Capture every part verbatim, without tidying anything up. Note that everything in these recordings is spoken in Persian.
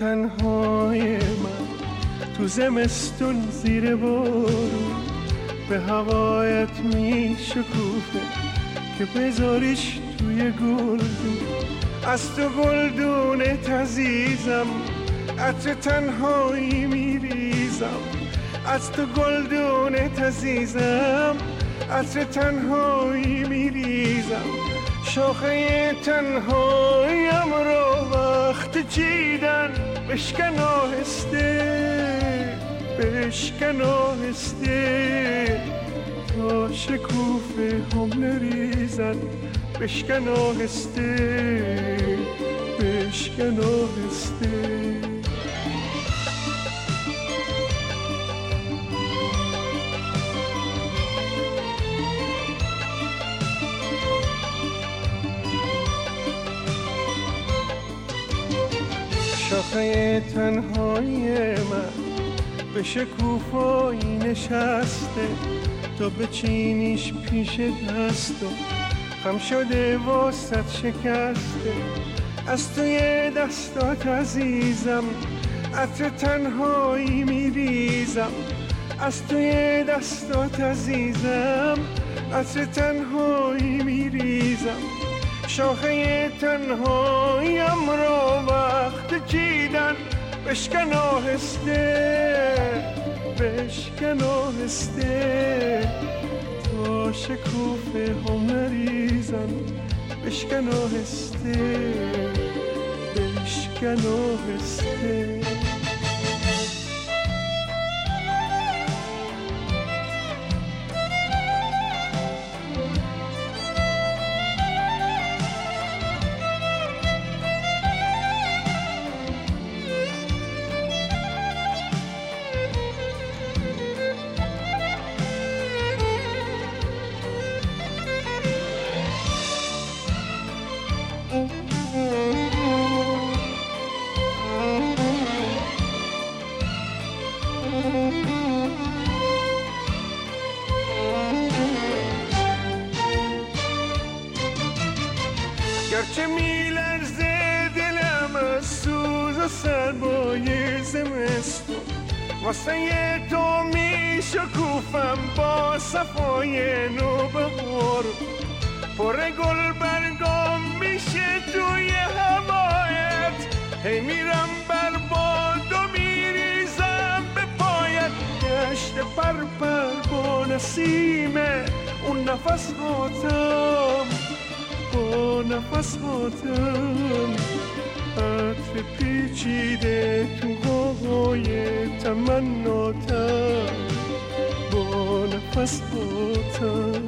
تنهای من تو زمستون زیر بارون به هوایت می شکوفه که بذاریش توی گلدون. از تو گلدونت عزیزم عطر تنهایی میریزم، از تو گلدونت عزیزم عطر تنهایی میریزم. شاخه تنهاییم رو وقت چیدن بشکن آهسته بشکن آهسته تا شکوفه هم نریزن. بشکن آهسته بشکن آهسته. شاخه تنهایی من به شکوفایی نشسته، تو بچینیش پیش دست و خم شده واسط شکسته. از توی دستات عزیزم عطر تنهایی میریزم، از توی دستات عزیزم عطر تنهایی میریزم. شاخه تنهاییم رو وقت چیدن بشکن آهسته بشکن آهسته تا شکوفه هم نریزن. بشکن آهسته بشکن آهسته. گرچه میلرزه دلم از سوز و سرمایه زمستون، واسه تو میشکوفم با صفای نوبهار. پر گل برگام میشه توی هوایت، هی میرم بر باد و میریزم به پایت. گشت پر پر با نسیمه اون نفس هاتم با نفس هاتم. عطر پیچیده تو هوای تمناتم با نفس هاتم.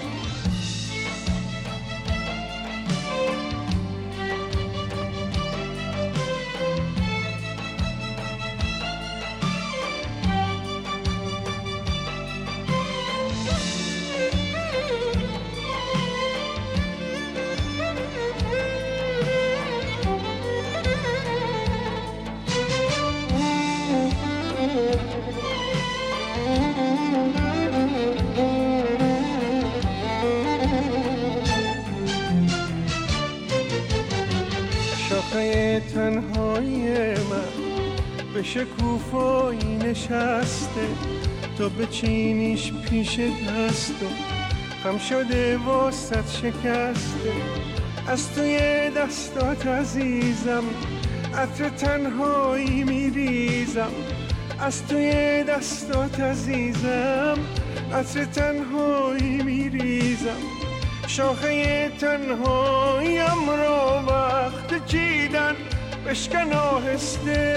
شاخه تنهایی من به شکوفایی نشسته، تو بچینیش پیش دست و خم شده واسط شکسته. از توی دستات عزیزم عطر تنهایی میریزم، از توی دستات عزیزم عطر تنهایی میریزم. شاخه تنهاییم رو وقت چیدن بشکن آهسته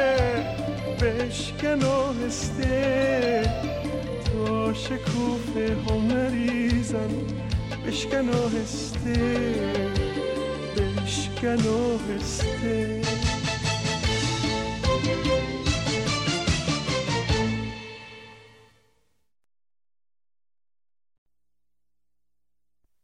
بشکن آهسته تا شکوفه هم نریزن. بشکن آهسته بشکن آهسته.